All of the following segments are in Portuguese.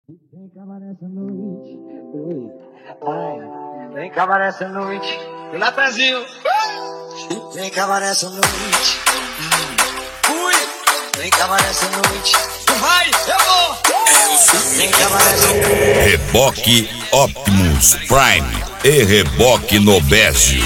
Vem cá nessa noite, oi, ai, vem cá nessa noite, no Natanzinho. Vem cá nessa noite, ui, vem cá nessa noite, tu vai, eu vou. Vem cá nessa noite. Reboque Optimus Prime e Reboque Nobésio.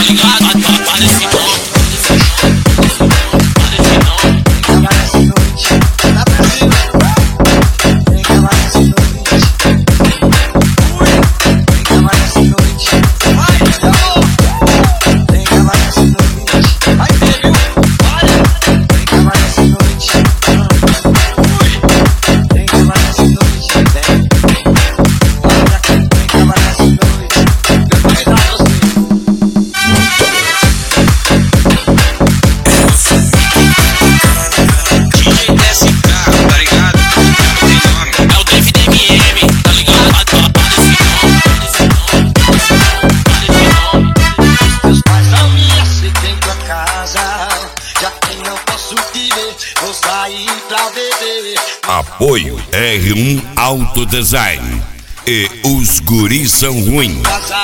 Apoio R1 Autodesign e os guris são ruins.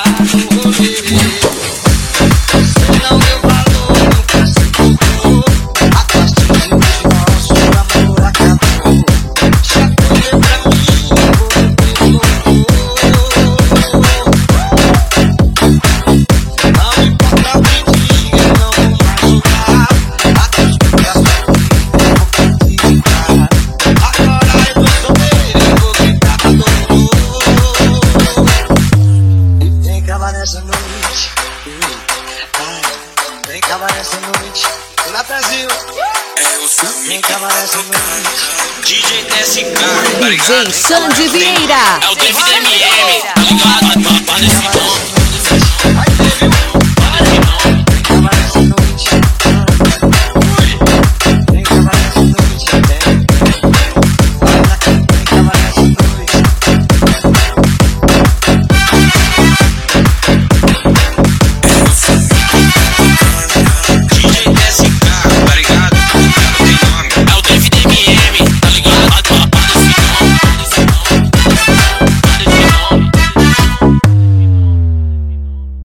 Essa noite, vem cá nessa noite, no Natanzinho. Vem cá nessa noite, DJ TSK, DJ Xande Vieira. é o David MM, tá ligado?